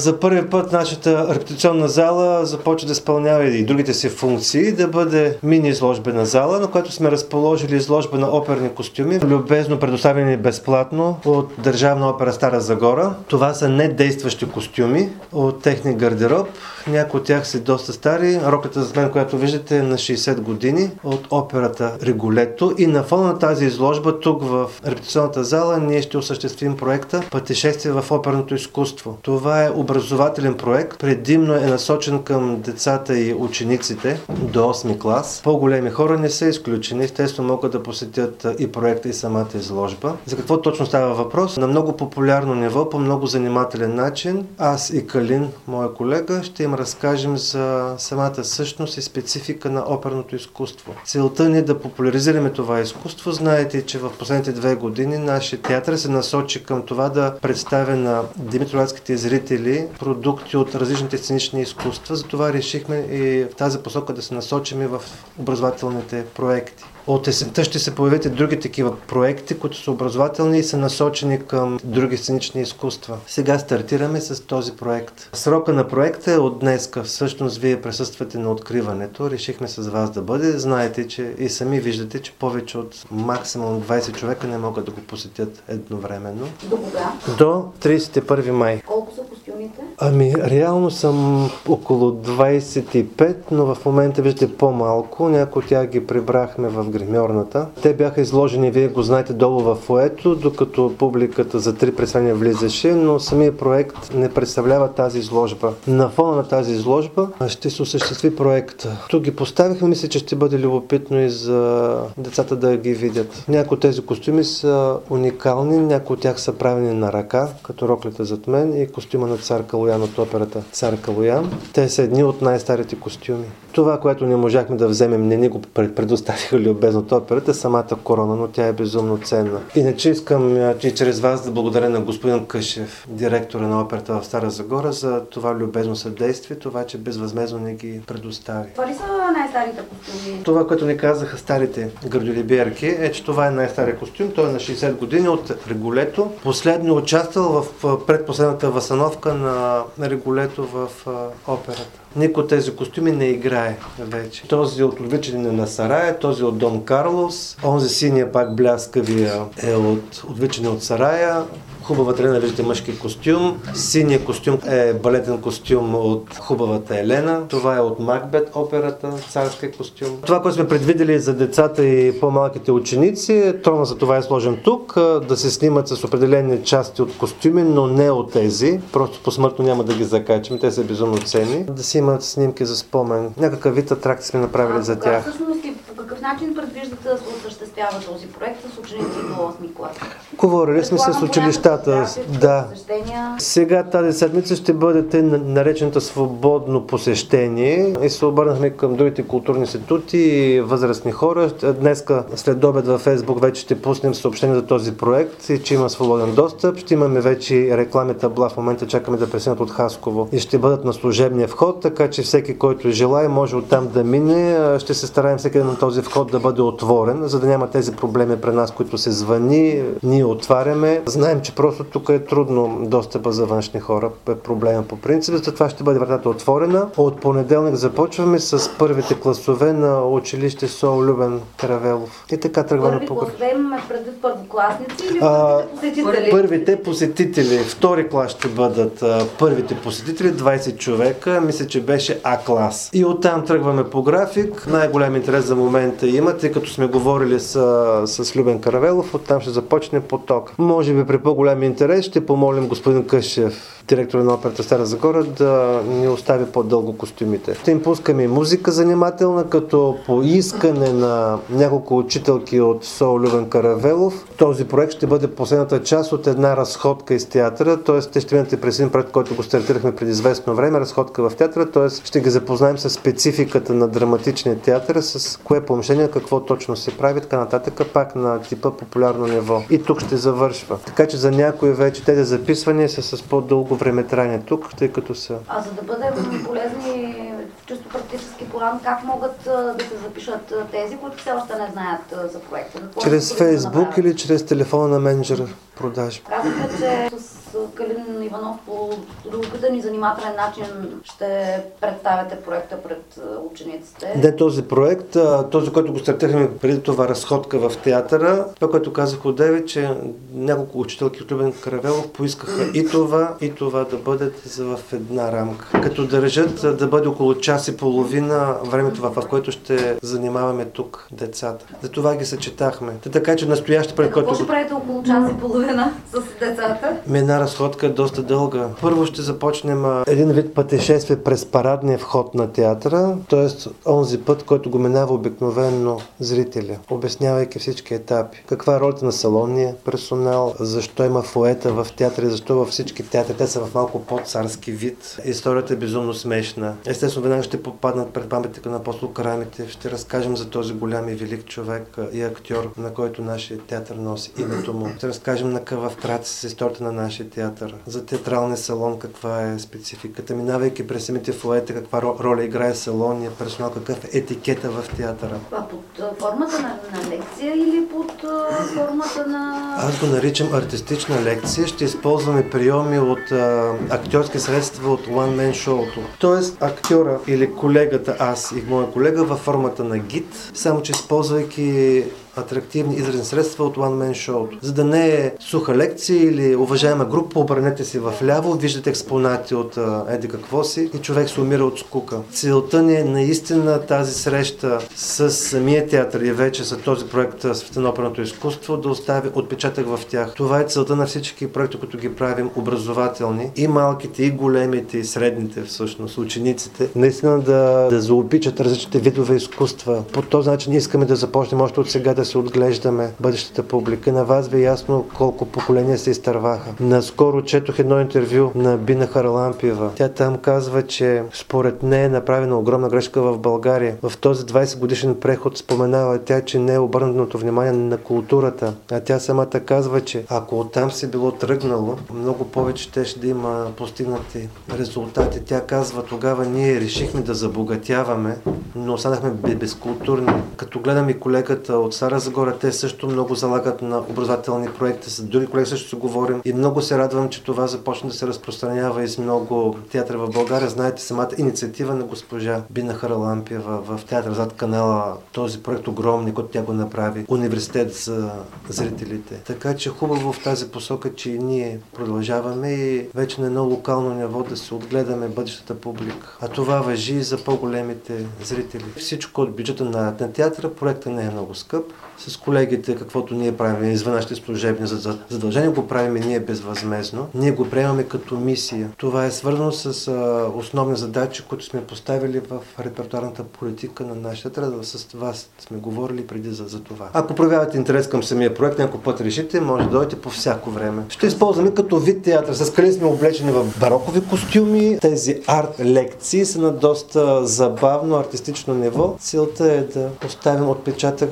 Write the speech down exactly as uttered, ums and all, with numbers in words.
за първи път нашата репетиционна зала започва да изпълнява и другите си функции, да бъде мини-изложбена зала, на която сме разположили изложба на оперни костюми, любезно предоставени безплатно от Държавна опера Стара Загора. Това са недействащи костюми от техния гардероб. Някои от тях са доста стари. Роклята за мен, която виждате, е на шейсет години от операта Риголето. И на фона на тази изложба тук в репетиционната зала ние ще осъществим проекта Пътешествие в оперното изкуство. Това е образователен проект. Предимно е насочен към децата и учениците до осми клас. По-големи хора не са изключени. Естествено могат да посетят и проекта, и самата изложба. За какво точно става въпрос? На много популярно ниво, по много занимателен начин, аз и Калин, моя колега, ще им разкажем за самата същност и специфика на оперното изкуство. Целта ни е да популяризираме това изкуство. Знаете, че в последните две години нашия театър се насочи към това да представя на димитровградските зрители продукти от различните сценични изкуства. Затова решихме и в тази посока да се насочим и в образователните проекти. От есента ще се появят и други такива проекти, които са образователни и са насочени към други сценични изкуства. Сега стартираме с този проект. Срока на проекта е от днеска. Всъщност вие присъствате на откриването. Решихме с вас да бъде. Знаете, че и сами виждате, че повече от максимум двайсет човека не могат да го посетят едновременно. До кога? До трийсет и първи май. Колко са костюмите? Ами, реално съм около двайсет и пет, но в момента виждате по-малко. Някои от тях ги прибрахме в гримьорната. Те бяха изложени, вие го знаете, долу в фоето, докато публиката за три представления влизаше, но самия проект не представлява тази изложба. На фона на тази изложба ще се осъществи проекта. Тук ги поставихме, мисля, че ще бъде любопитно и за децата да ги видят. Някои от тези костюми са уникални, някои от тях са правени на ръка, като роклята зад мен и костюма на Цар Калоян от операта Цар Калоян. Те са едни от най-старите костюми. Това, което не можахме да вземем, не ни го предоставиха любезно от операта, самата корона, но тя е безумно ценна. Иначе искам и чрез вас да благодаря на господин Къшев, директора на операта в Стара Загора, за това любезно съдействие, това, че безвъзмездно не ги предостави. Това ли са най-старите костюми? Това, което ни казаха старите гардолиберки, е, че това е най-стария костюм. Той е на шейсет години от Риголето. Последно участвал в предпоследната възстановка на Риголето в операта. Никой от тези костюми не играе вече. Този от Отвличане на Сарая, този от Дон Карлос, онзи синия пак бляскавия е от Отвличане от Сарая. Хубавата Елена, виждате мъжки костюм. Синия костюм е балетен костюм от Хубавата Елена. Това е от Макбет операта, царския костюм. Това, което сме предвидели за децата и по-малките ученици, трона за това е сложен тук, да се снимат с определени части от костюми, но не от тези. Просто посмъртно няма да ги закачим, те са безумно ценни. Да си имат снимки за спомен. Някакъв вид атракции сме направили а, за тях. Всъщност и по какъв начин предвиждате да се осъществява този проект с ученици до осми клас? Говорили сме с училищата. Да. Сега тази седмица ще бъдете наречената свободно посещение и се обърнахме към другите културни институти и възрастни хора. Днеска след обед във Фейсбук вече ще пуснем съобщение за този проект и че има свободен достъп. Ще имаме вече реклами табла. В момента чакаме да пресинат от Хасково и ще бъдат на служебния вход, така че всеки, който желае, може оттам да мине. Ще се стараем всеки на този вход да бъде отворен, за да няма тези проблеми при нас, които се звъни, ние отваряме. Знаем, че просто тук е трудно достъпа за външни хора, е проблема по принцип, затова ще бъде вратата отворена. От понеделник започваме с първите класове на училище СОУ Любен Каравелов. И така тръгваме по... по... Първи класове имаме предвид първокласници или първите посетители? Първите посетители. Втори клас ще бъдат а, първите посетители, двайсет човека. Мисля, че беше А клас. И оттам тръгваме по график. Най-голям интерес за момента има, тъй като сме говорили с, с Любен Каравелов, оттам ще започне поток. Може би при по-голям интерес ще помолим господин Къшев, директор на операта Стара Загора, да ни остави по-дълго костюмите. Ще им пускаме и музика занимателна, като по искане на няколко учителки от СОУ Любен Каравелов. Този проект ще бъде последната част от една разходка из театъра, т.е. те ще видите през един проект, който го стартирахме преди известно време, разходка в театъра, т.е. ще ги запознаем с спецификата на драматичния театър, с кое помещение, какво точно се прави, така нататък, пак на типа популярно ниво. И тук ще завършва. Така че за някои вече тези записвания са с по-дълго времетрание тук, тъй като са... А за да бъдем полезни в чисто практически план, как могат да се запишат тези, които все още не знаят за проекта? Какво чрез Фейсбук да или чрез телефона на менеджера продажба? Казахте, че с Калин Иванов, по любопитен и занимателен начин ще представяте проекта пред учениците. Не този проект, този, който го стартирахме преди това, разходка в театъра. Това, което казах от девет, че няколко учителки от Любен Каравелов поискаха и това, и това да бъдат в една рамка. Като държат да бъде около час и половина времето, в което ще занимаваме тук децата. За това ги съчетахме. Така че настоящия проект, който... Какво ще правите около час и половина с децата? Една разходка е доста дълга. Първо ще започнем един вид пътешествие през парадния вход на театъра, т.е. онзи път, който го минава обикновено зрителя, обяснявайки всички етапи. Каква е ролята на салонния персонал, защо има фоета в театъра, защо във всички театри те са в малко по-царски вид. Историята е безумно смешна. Естествено, веднага ще попаднат пред паметника на апостол Карамитев. Ще разкажем за този голям и велик човек и актьор, на който нашия театър носи името му. Ще разкажем на къва вкратце с историята на нашия театър. За театралния салон каква е спецификата, минавайки през самите фоета, каква роля играе салонния персонал, какъв е етикета в театъра. А под формата на, на лекция или под формата на... Аз го наричам артистична лекция. Ще използваме приеми от а, актьорски средства от One Man Show-то. Тоест актьора или колегата, аз и моя колега във формата на гид, само че използвайки атрактивни изразни средства от One Man Show. За да не е суха лекция или уважаема група, обърнете си в ляво, виждате експонати от еди какво си и човек се умира от скука. Целта ни е наистина тази среща с самия театър и вече с този проект Света на оперното изкуство да остави отпечатък в тях. Това е целта на всички проекти, които ги правим образователни, и малките, и големите, и средните всъщност, учениците, наистина да, да заобичат различните видове изкуства. По този начин искаме да започнем още от сега да се отглеждаме бъдещата публика. На вас ви е ясно колко поколения се изтърваха. Наскоро четох едно интервю на Бина Харалампиева. Тя там казва, че според нея е направена огромна грешка в България. В този двайсет годишен преход споменава тя, че не е обърнато внимание на културата. А тя самата казва, че ако оттам се било тръгнало, много повече ще, ще да има постигнати резултати. Тя казва, тогава ние решихме да забогатяваме, но останахме безкултурни. Като гледам и колегата от Стара Загора, те също много залагат на образователни проекти. С други колеги също се говорим и много се радвам, че това започна да се разпространява из много театри в България. Знаете, самата инициатива на госпожа Бина Харалампиева в театър зад канала, този проект огромни, който тя го направи, университет за зрителите. Така че хубаво в тази посока, че и ние продължаваме и вече на едно локално ниво да се отгледаме бъдещата публика. А това важи и за по-големите зрители. Всичко от бюджета на, на театъра, проектът не е много скъп. С колегите, каквото ние правим извън нашите служебни задължения, го правим и ние безвъзмездно. Ние го приемаме като мисия. Това е свързано с а, основни задачи, които сме поставили в репертуарната политика на нашия театър. С вас сме говорили преди за, за това. Ако проявявате интерес към самия проект, някой път решите, може да дойдете по всяко време. Ще използваме като вид театър. С къде сме облечени в барокови костюми. Тези арт лекции са на доста забавно артистично ниво. Целта е да поставим отпечатък